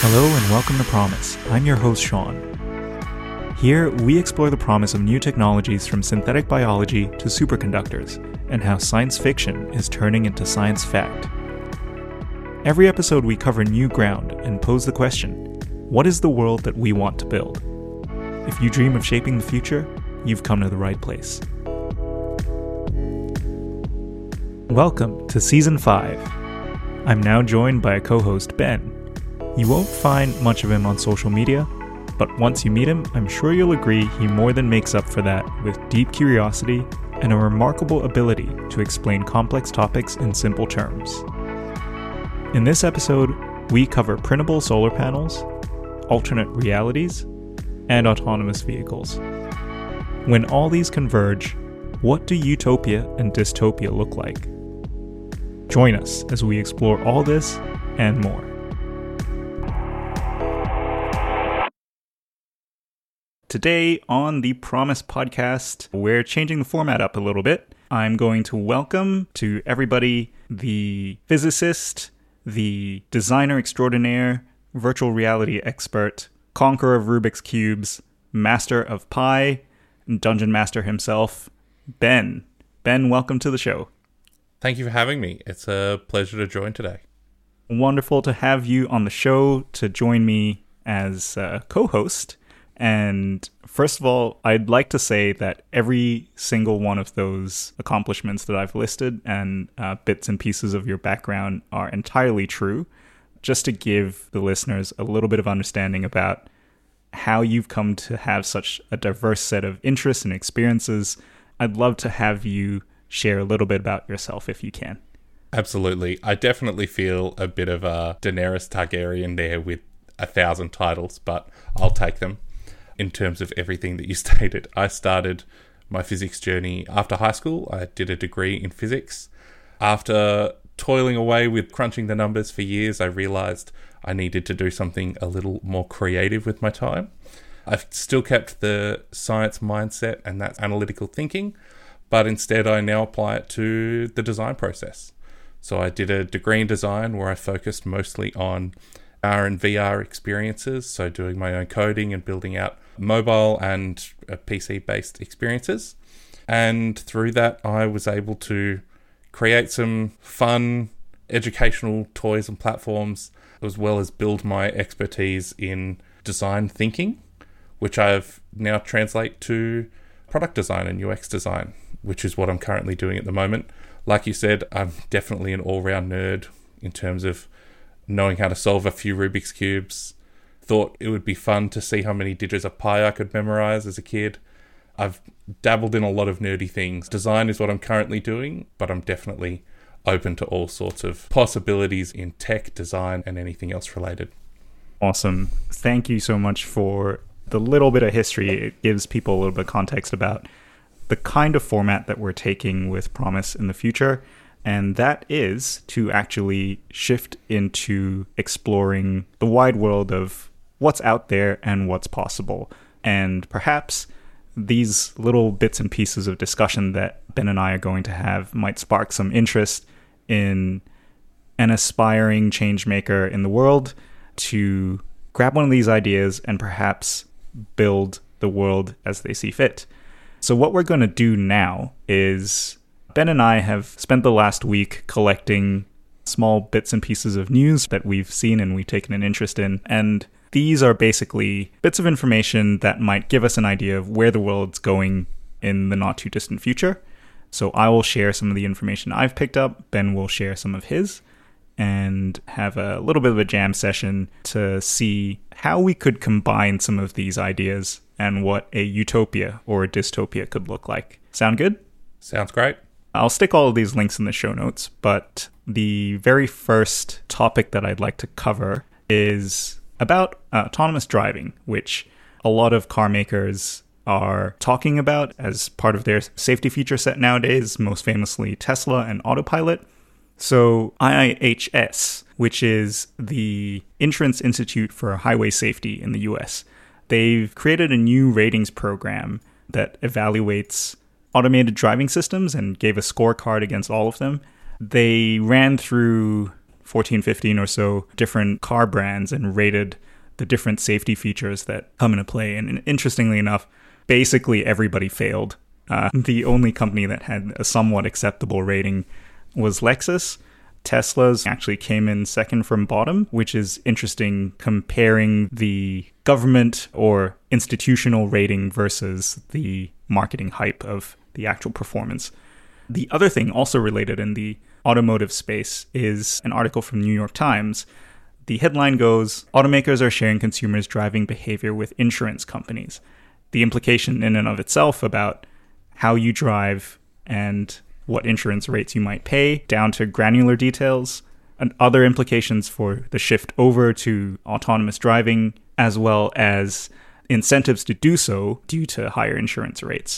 Hello and welcome to Promise. I'm your host, Sean. Here, we explore the promise of new technologies from synthetic biology to superconductors, and how science fiction is turning into science fact. Every episode, we cover new ground and pose the question, what is the world that we want to build? If you dream of shaping the future, you've come to the right place. Welcome to Season 5. I'm now joined by a co-host, Ben. You won't find much of him on social media, but once you meet him, I'm sure you'll agree he more than makes up for that with deep curiosity and a remarkable ability to explain complex topics in simple terms. In this episode, we cover printable solar panels, alternate realities, and autonomous vehicles. When all these converge, what do utopia and dystopia look like? Join us as we explore all this and more. Today on the Promise podcast, we're changing the format up a little bit. I'm going to welcome to everybody the physicist, the designer extraordinaire, virtual reality expert, conqueror of Rubik's Cubes, master of Pi, and dungeon master himself, Ben. Ben, welcome to the show. Thank you for having me. It's a pleasure to join today. Wonderful to have you on the show to join me as a co-host. And first of all, I'd like to say that every single one of those accomplishments that I've listed and bits and pieces of your background are entirely true. Just to give the listeners a little bit of understanding about how you've come to have such a diverse set of interests and experiences, I'd love to have you share a little bit about yourself if you can. Absolutely. I definitely feel a bit of a Daenerys Targaryen there with 1,000 titles, but I'll take them. In terms of everything that you stated, I started my physics journey after high school. I did a degree in physics. After toiling away with crunching the numbers for years, I realized I needed to do something a little more creative with my time. I've still kept the science mindset and that analytical thinking, but instead I now apply it to the design process. So I did a degree in design where I focused mostly on AR and VR experiences, so doing my own coding and building out mobile and PC-based experiences. And through that, I was able to create some fun educational toys and platforms, as well as build my expertise in design thinking, which I've now translate to product design and UX design, which is what I'm currently doing at the moment. Like you said, I'm definitely an all-round nerd in terms of knowing how to solve a few Rubik's Cubes. Thought it would be fun to see how many digits of pi I could memorize as a kid. I've dabbled in a lot of nerdy things. Design is what I'm currently doing, but I'm definitely open to all sorts of possibilities in tech, design, and anything else related. Awesome. Thank you so much for the little bit of history. It gives people a little bit of context about the kind of format that we're taking with Promise in the future. And that is to actually shift into exploring the wide world of what's out there and what's possible. And perhaps these little bits and pieces of discussion that Ben and I are going to have might spark some interest in an aspiring change maker in the world to grab one of these ideas and perhaps build the world as they see fit. So what we're going to do now is Ben and I have spent the last week collecting small bits and pieces of news that we've seen and we've taken an interest in. And these are basically bits of information that might give us an idea of where the world's going in the not too distant future. So I will share some of the information I've picked up. Ben will share some of his and have a little bit of a jam session to see how we could combine some of these ideas and what a utopia or a dystopia could look like. Sound good? Sounds great. I'll stick all of these links in the show notes, but the very first topic that I'd like to cover is about autonomous driving, which a lot of car makers are talking about as part of their safety feature set nowadays, most famously Tesla and Autopilot. So IIHS, which is the Insurance Institute for Highway Safety in the US, they've created a new ratings program that evaluates automated driving systems and gave a scorecard against all of them. They ran through 14, 15 or so different car brands and rated the different safety features that come into play. And interestingly enough, basically everybody failed. The only company that had a somewhat acceptable rating was Lexus. Tesla's actually came in second from bottom, which is interesting comparing the government or institutional rating versus the marketing hype of the actual performance. The other thing also related in the automotive space is an article from New York Times. The headline goes, "Automakers are sharing consumers' driving behavior with insurance companies." The implication in and of itself about how you drive and what insurance rates you might pay, down to granular details, and other implications for the shift over to autonomous driving, as well as incentives to do so due to higher insurance rates.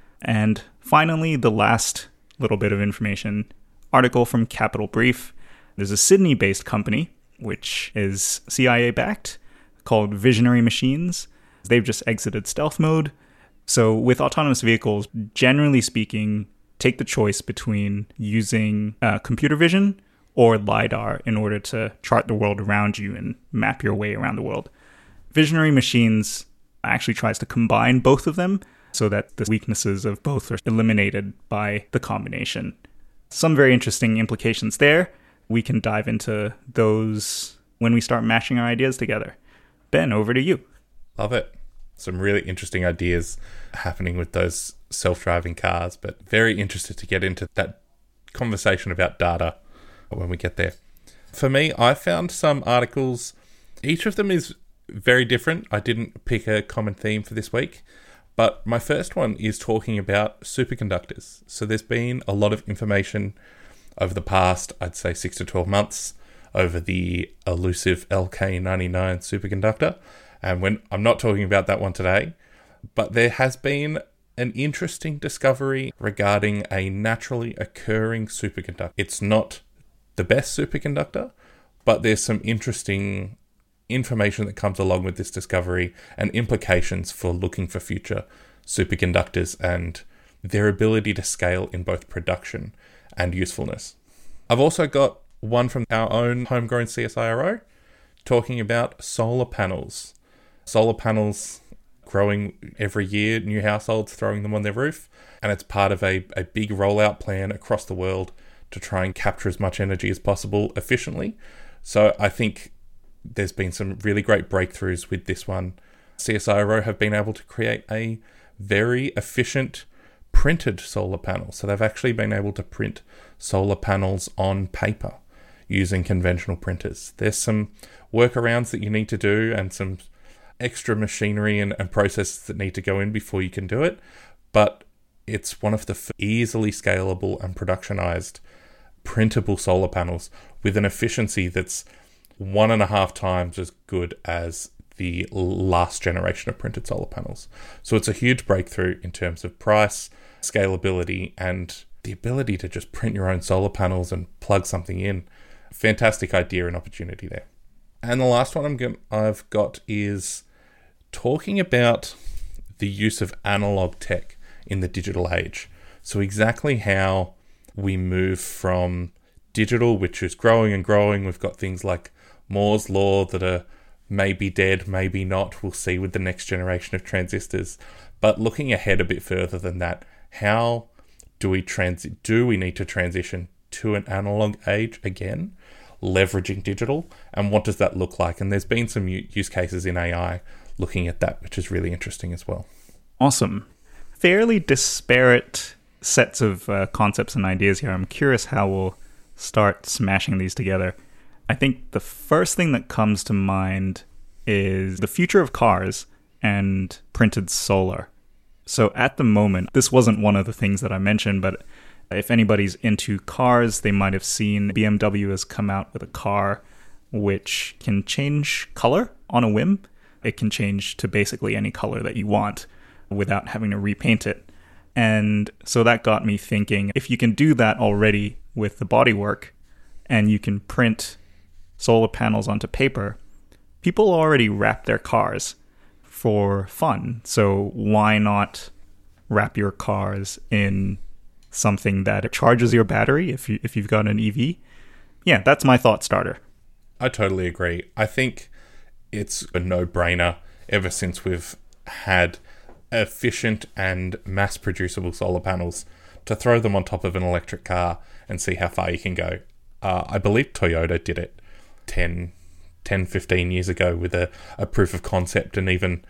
And finally, the last little bit of information, article from Capital Brief. There's a Sydney-based company, which is CIA-backed, called Visionary Machines. They've just exited stealth mode. So with autonomous vehicles, generally speaking, take the choice between using computer vision or LiDAR in order to chart the world around you and map your way around the world. Visionary Machines actually tries to combine both of them so that the weaknesses of both are eliminated by the combination. Some very interesting implications there. We can dive into those when we start mashing our ideas together. Ben, over to you. Love it. Some really interesting ideas happening with those self-driving cars, but very interested to get into that conversation about data when we get there. For me, I found some articles. Each of them is very different. I didn't pick a common theme for this week, but my first one is talking about superconductors. So there's been a lot of information over the past, I'd say 6 to 12 months, over the elusive LK99 superconductor. And I'm not talking about that one today, but there has been an interesting discovery regarding a naturally occurring superconductor. It's not the best superconductor, but there's some interesting information that comes along with this discovery and implications for looking for future superconductors and their ability to scale in both production and usefulness. I've also got one from our own homegrown CSIRO talking about solar panels. Solar panels growing every year, new households throwing them on their roof, and it's part of a big rollout plan across the world to try and capture as much energy as possible efficiently. So I think there's been some really great breakthroughs with this one. CSIRO have been able to create a very efficient printed solar panel. So they've actually been able to print solar panels on paper using conventional printers. There's some workarounds that you need to do and some extra machinery and processes that need to go in before you can do it, but it's one of the easily scalable and productionized printable solar panels with an efficiency that's 1.5 times as good as the last generation of printed solar panels. So it's a huge breakthrough in terms of price, scalability, and the ability to just print your own solar panels and plug something in. Fantastic idea and opportunity there. And the last one I've got is talking about the use of analog tech in the digital age. So exactly how we move from digital, which is growing and growing. We've got things like Moore's Law that are maybe dead, maybe not. We'll see with the next generation of transistors. But looking ahead a bit further than that, how do we need to transition to an analog age again, leveraging digital? And what does that look like? And there's been some use cases in AI looking at that, which is really interesting as well. Awesome. Fairly disparate sets of concepts and ideas here. I'm curious how we'll start smashing these together. I think the first thing that comes to mind is the future of cars and printed solar. So at the moment, this wasn't one of the things that I mentioned, but if anybody's into cars, they might have seen BMW has come out with a car which can change color on a whim. It can change to basically any color that you want without having to repaint it. And so that got me thinking, if you can do that already with the bodywork and you can print solar panels onto paper, people already wrap their cars for fun. So why not wrap your cars in something that charges your battery if you've got an EV, yeah, that's my thought starter. I totally agree. I think it's a no-brainer ever since we've had efficient and mass-producible solar panels to throw them on top of an electric car and see how far you can go. I believe Toyota did it 15 years ago with a proof of concept, and even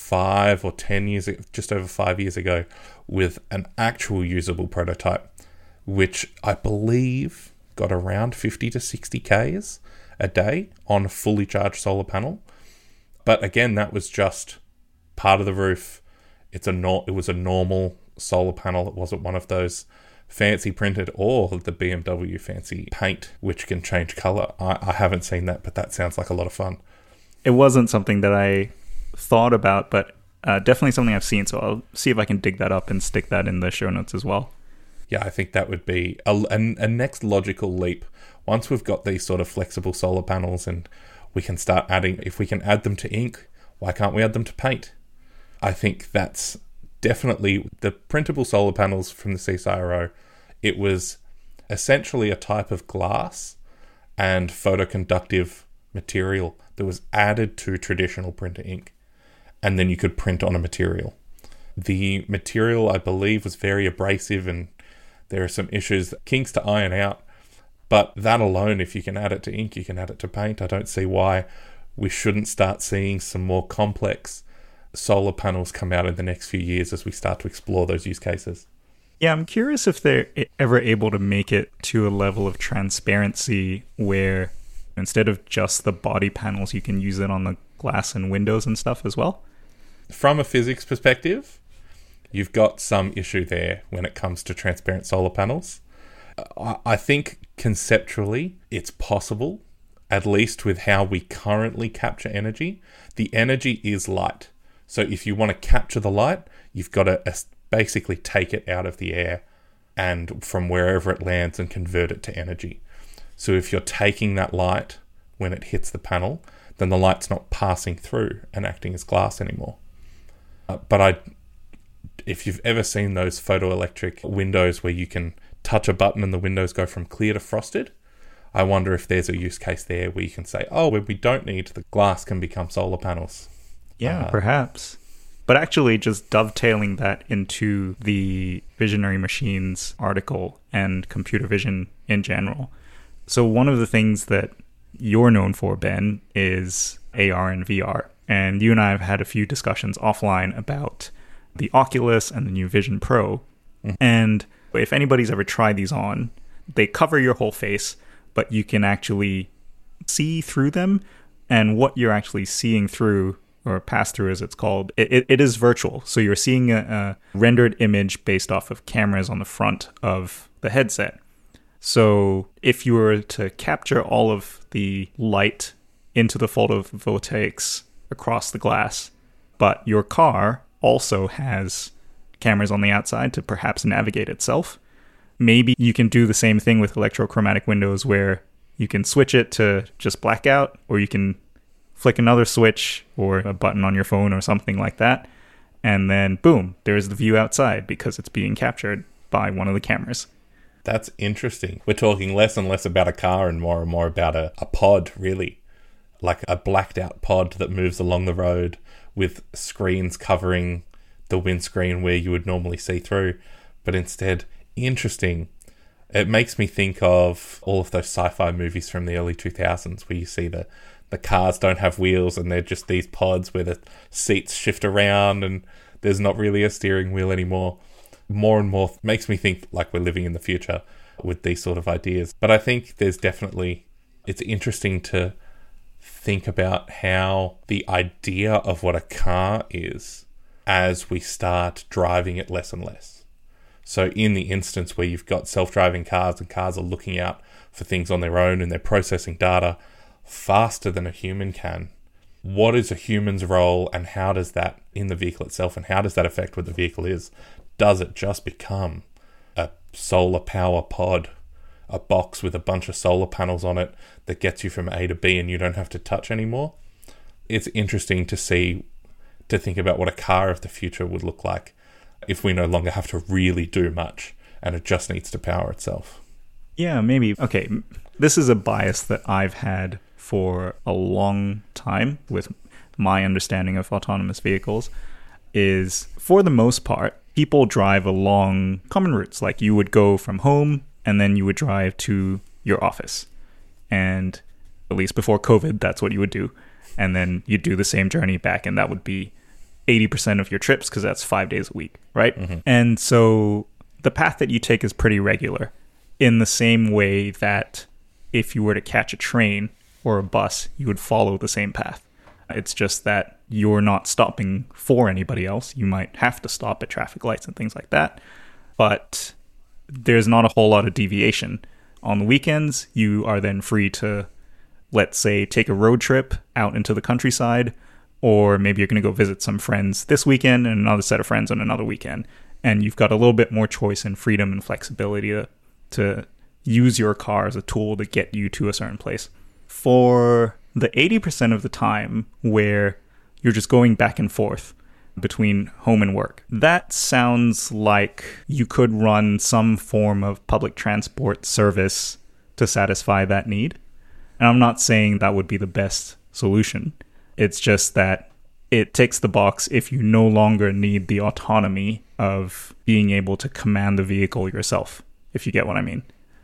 5 or 10 years, just over 5 years ago, with an actual usable prototype, which I believe got around 50 to 60 Ks a day on a fully charged solar panel. But again, that was just part of the roof. It was a normal solar panel. It wasn't one of those fancy printed or the BMW fancy paint, which can change color. I haven't seen that, but that sounds like a lot of fun. It wasn't something that I thought about, but definitely something I've seen. So I'll see if I can dig that up and stick that in the show notes as well. Yeah, I think that would be a next logical leap. Once we've got these sort of flexible solar panels and we can start adding, if we can add them to ink, why can't we add them to paint? I think that's definitely the printable solar panels from the CSIRO. It was essentially a type of glass and photoconductive material that was added to traditional printer ink, and then you could print on a material. The material, I believe, was very abrasive, and there are some issues, kinks to iron out. But that alone, if you can add it to ink, you can add it to paint. I don't see why we shouldn't start seeing some more complex solar panels come out in the next few years as we start to explore those use cases. Yeah, I'm curious if they're ever able to make it to a level of transparency where instead of just the body panels, you can use it on the glass and windows and stuff as well. From a physics perspective, you've got some issue there when it comes to transparent solar panels. I think conceptually it's possible, at least with how we currently capture energy. The energy is light. So if you want to capture the light, you've got to basically take it out of the air and from wherever it lands and convert it to energy. So if you're taking that light when it hits the panel, then the light's not passing through and acting as glass anymore. If you've ever seen those photoelectric windows where you can touch a button and the windows go from clear to frosted, I wonder if there's a use case there where you can say, oh, when we don't need the glass can become solar panels. Yeah, perhaps. But actually just dovetailing that into the Visionary Machines article and computer vision in general. So one of the things that you're known for, Ben, is AR and VR. And you and I have had a few discussions offline about the Oculus and the new Vision Pro. Mm-hmm. And if anybody's ever tried these on, they cover your whole face, but you can actually see through them. And what you're actually seeing through, or pass through as it's called, it is virtual. So you're seeing a rendered image based off of cameras on the front of the headset. So if you were to capture all of the light into the photovoltaics across the glass, but your car also has cameras on the outside to perhaps navigate itself, maybe you can do the same thing with electrochromatic windows where you can switch it to just blackout, or you can flick another switch or a button on your phone or something like that, and then boom, there's the view outside because it's being captured by one of the cameras. That's interesting. We're talking less and less about a car and more about a pod, really. Like a blacked out pod that moves along the road with screens covering the windscreen where you would normally see through. But instead, interesting. It makes me think of all of those sci-fi movies from the early 2000s where you see the cars don't have wheels and they're just these pods where the seats shift around and there's not really a steering wheel anymore. More and more makes me think like we're living in the future with these sort of ideas. But I think it's interesting to think about how the idea of what a car is as we start driving it less and less. So in the instance where you've got self-driving cars and cars are looking out for things on their own and they're processing data faster than a human can, what is a human's role and how does that in the vehicle itself and how does that affect what the vehicle is? Does it just become a solar power pod, a box with a bunch of solar panels on it that gets you from A to B and you don't have to touch anymore? It's interesting to think about what a car of the future would look like if we no longer have to really do much and it just needs to power itself. Yeah, maybe. Okay, this is a bias that I've had for a long time with my understanding of autonomous vehicles is, for the most part, people drive along common routes. Like you would go from home and then you would drive to your office. And at least before COVID, that's what you would do. And then you'd do the same journey back, and that would be 80% of your trips because that's 5 days a week, right? Mm-hmm. And so the path that you take is pretty regular, in the same way that if you were to catch a train or a bus, you would follow the same path. It's just that you're not stopping for anybody else. You might have to stop at traffic lights and things like that, but there's not a whole lot of deviation. On the weekends, you are then free to, let's say, take a road trip out into the countryside, or maybe you're going to go visit some friends this weekend and another set of friends on another weekend. And you've got a little bit more choice and freedom and flexibility to use your car as a tool to get you to a certain place. For the 80% of the time where you're just going back and forth between home and work, that sounds like you could run some form of public transport service to satisfy that need. And I'm not saying that would be the best solution. It's just that it ticks the box if you no longer need the autonomy of being able to command the vehicle yourself, if you get what I mean.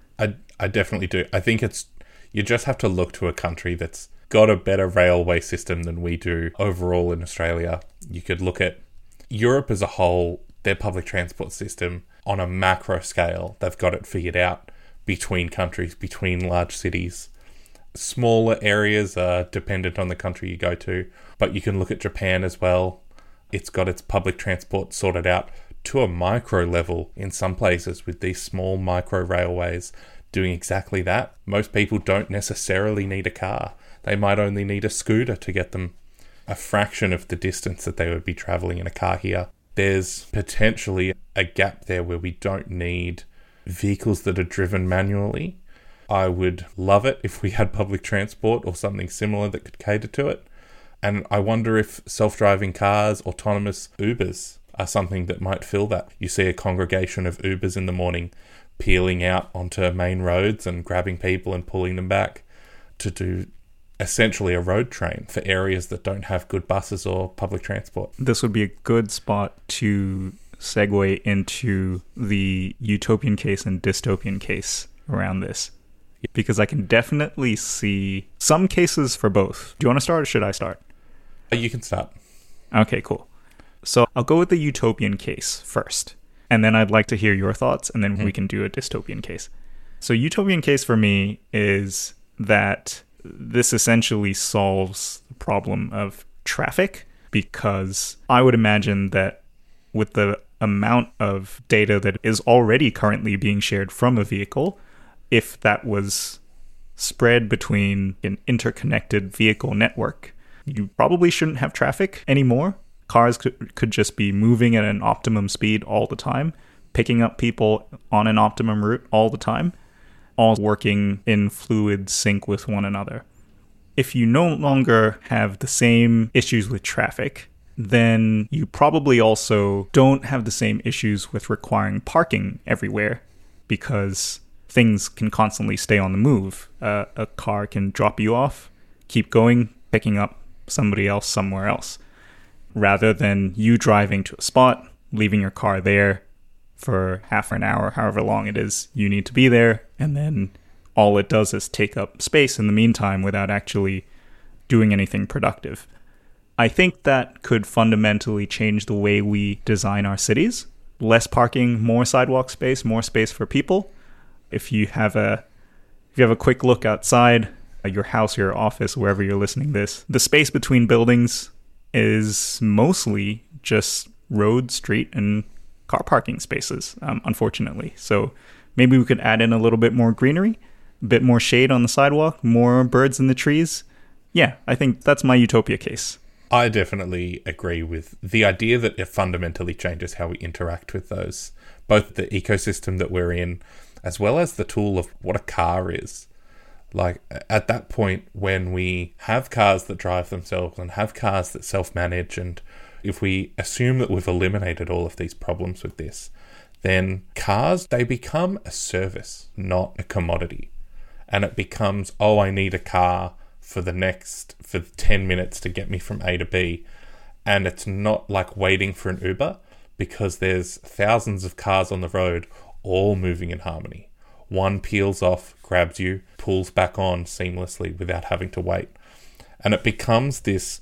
I definitely do. I think you just have to look to a country that's got a better railway system than we do overall in Australia. You could look at Europe as a whole, their public transport system on a macro scale. They've got it figured out between countries, between large cities. Smaller areas are dependent on the country you go to, but you can look at Japan as well. It's got its public transport sorted out to a micro level in some places, with these small micro railways doing exactly that. Most people don't necessarily need a car. They might only need a scooter to get them a fraction of the distance that they would be traveling in a car here. There's potentially a gap there where we don't need vehicles that are driven manually. I would love it if we had public transport or something similar that could cater to it. And I wonder if self-driving cars, autonomous Ubers, are something that might fill that. You see a congregation of Ubers in the morning peeling out onto main roads and grabbing people and pulling them back to do essentially a road train for areas that don't have good buses or public transport. This would be a good spot to segue into the utopian case and dystopian case around this, because I can definitely see some cases for both. Do you want to start or should I start? You can start. Okay, cool. So I'll go with the utopian case first, and then I'd like to hear your thoughts, and then we can do a dystopian case. So utopian case for me is that this essentially solves the problem of traffic, because I would imagine that with the amount of data that is already currently being shared from a vehicle, if that was spread between an interconnected vehicle network, you probably shouldn't have traffic anymore. Cars could just be moving at an optimum speed all the time, picking up people on an optimum route all the time, all working in fluid sync with one another. If you no longer have the same issues with traffic, then you probably also don't have the same issues with requiring parking everywhere, because things can constantly stay on the move. A car can drop you off, keep going, picking up somebody else somewhere else, rather than you driving to a spot, leaving your car there for half an hour, however long it is you need to be there, and then all it does is take up space in the meantime without actually doing anything productive. I think that could fundamentally change the way we design our cities. Less parking, more sidewalk space, more space for people. If you have a quick look outside your house, your office, wherever you're listening to this, the space between buildings is mostly just road, street, and car parking spaces, unfortunately. So maybe we could add in a little bit more greenery, a bit more shade on the sidewalk, more birds in the trees. Yeah, I think that's my utopia case. I definitely agree with the idea that it fundamentally changes how we interact with those, both the ecosystem that we're in, as well as the tool of what a car is. Like, at that point, when we have cars that drive themselves and have cars that self-manage, and if we assume that we've eliminated all of these problems with this, then cars, they become a service, not a commodity. And it becomes, oh, I need a car for 10 minutes to get me from A to B. And it's not like waiting for an Uber, because there's thousands of cars on the road all moving in harmony. One peels off, grabs you, pulls back on seamlessly without having to wait. And it becomes this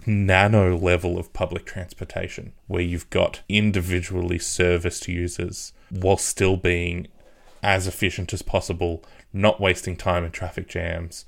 nano level of public transportation where you've got individually serviced users while still being as efficient as possible, not wasting time in traffic jams,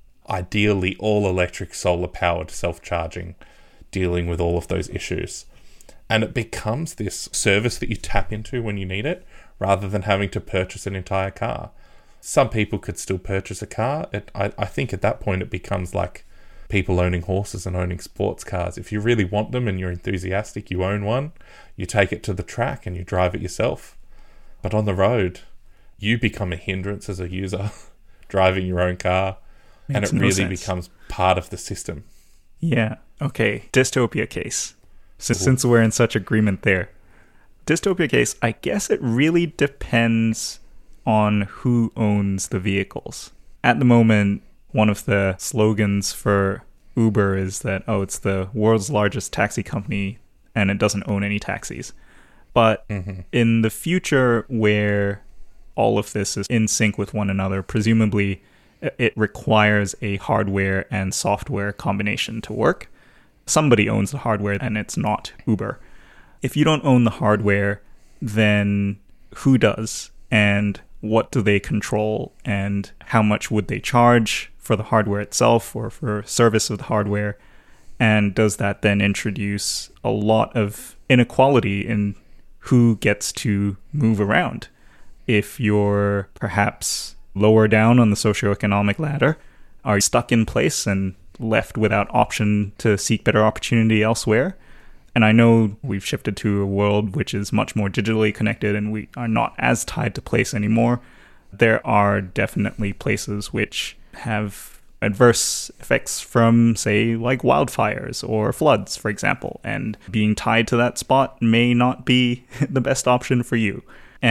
ideally all electric, solar powered, self-charging, dealing with all of those issues. And it becomes this service that you tap into when you need it, rather than having to purchase an entire car. Some people could still purchase a car. I think at that point it becomes like people owning horses and owning sports cars. If you really want them and you're enthusiastic, you own one, you take it to the track and you drive it yourself. But on the road, you become a hindrance as a user driving your own car, and it really becomes part of the system. Yeah. Okay. Dystopia case. Since we're in such agreement there. Dystopia case, I guess it really depends on who owns the vehicles. At the moment, one of the slogans for Uber is that, oh, it's the world's largest taxi company and it doesn't own any taxis. But in the future where all of this is in sync with one another, presumably it requires a hardware and software combination to work. Somebody owns the hardware and it's not Uber. If you don't own the hardware, then who does? And what do they control? And how much would they charge for the hardware itself or for service of the hardware? And does that then introduce a lot of inequality in who gets to move around? If you're perhaps lower down on the socioeconomic ladder, are you stuck in place and left without option to seek better opportunity elsewhere? And I know we've shifted to a world which is much more digitally connected and we are not as tied to place anymore. There are definitely places which have adverse effects from, say, like wildfires or floods, for example. And being tied to that spot may not be the best option for you.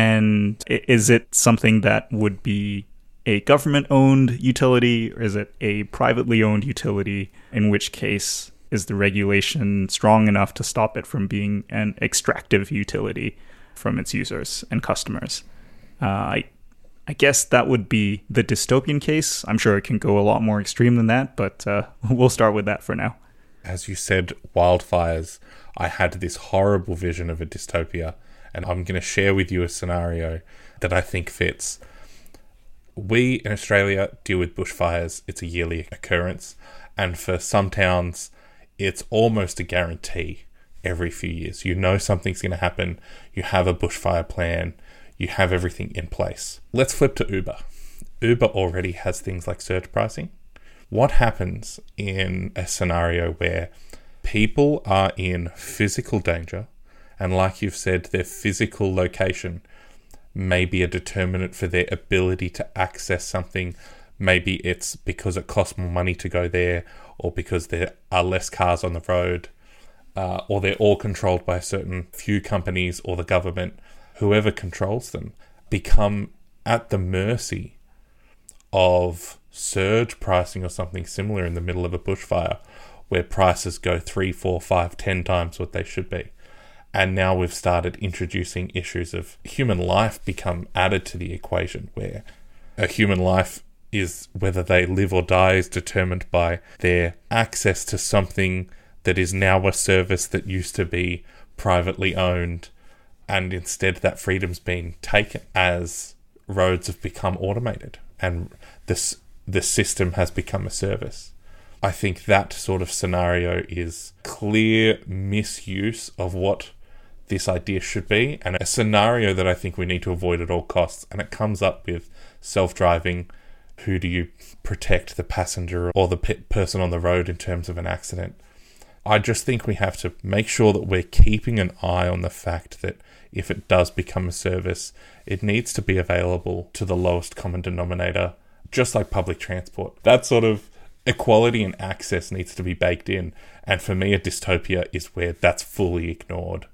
And is it something that would be a government-owned utility, or is it a privately owned utility, in which case is the regulation strong enough to stop it from being an extractive utility from its users and customers? I guess that would be the dystopian case. I'm sure it can go a lot more extreme than that, but we'll start with that for now. As you said, wildfires, I had this horrible vision of a dystopia, and I'm going to share with you a scenario that I think fits. We in Australia deal with bushfires. It's a yearly occurrence, and for some towns, it's almost a guarantee every few years. You know something's going to happen. You have a bushfire plan. You have everything in place. Let's flip to Uber. Uber already has things like surge pricing. What happens in a scenario where people are in physical danger, and like you've said, their physical location may be a determinant for their ability to access something? Maybe it's because it costs more money to go there, or because there are less cars on the road, or they're all controlled by a certain few companies or the government. Whoever controls them become at the mercy of surge pricing or something similar in the middle of a bushfire, where prices go 3, 4, 5, 10 times what they should be. And now we've started introducing issues of human life become added to the equation, where a human life is, whether they live or die, is determined by their access to something that is now a service that used to be privately owned. And instead that freedom's been taken as roads have become automated and the system has become a service. I think that sort of scenario is clear misuse of what this idea should be, and a scenario that I think we need to avoid at all costs. And it comes up with self-driving. Who do you protect, the passenger or the person on the road in terms of an accident? I just think we have to make sure that we're keeping an eye on the fact that if it does become a service, it needs to be available to the lowest common denominator, just like public transport. That sort of equality and access needs to be baked in. And for me, a dystopia is where that's fully ignored.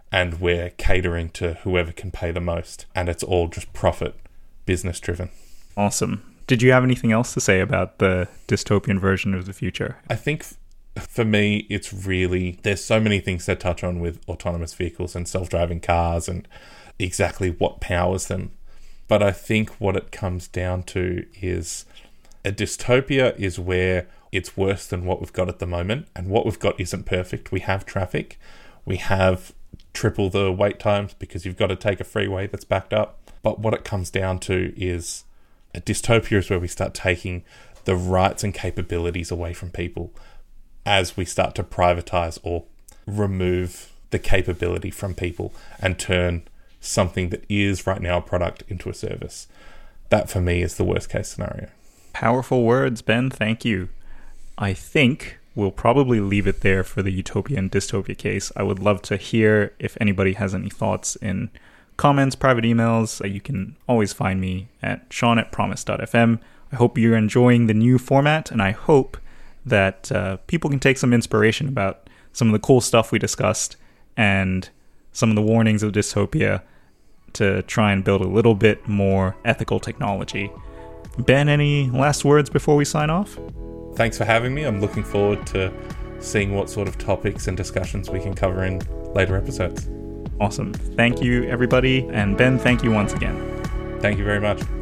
and we're catering to whoever can pay the most, and it's all just profit, business driven. Awesome. Did you have anything else to say about the dystopian version of the future? I think for me, it's really, there's so many things to touch on with autonomous vehicles and self-driving cars and exactly what powers them. But I think what it comes down to is a dystopia is where it's worse than what we've got at the moment. And what we've got isn't perfect. We have traffic. We have triple the wait times because you've got to take a freeway that's backed up. But what it comes down to is a dystopia is where we start taking the rights and capabilities away from people as we start to privatize or remove the capability from people and turn something that is right now a product into a service. That for me is the worst case scenario. Powerful words, Ben. Thank you. I think we'll probably leave it there for the utopia and dystopia case. I would love to hear if anybody has any thoughts in comments, private emails. You can always find me at sean@promise.fm. I hope you're enjoying the new format, and I hope that people can take some inspiration about some of the cool stuff we discussed and some of the warnings of dystopia to try and build a little bit more ethical technology. Ben, any last words before we sign off? Thanks for having me. I'm looking forward to seeing what sort of topics and discussions we can cover in later episodes. Awesome. Thank you, everybody. And Ben, thank you once again. Thank you very much.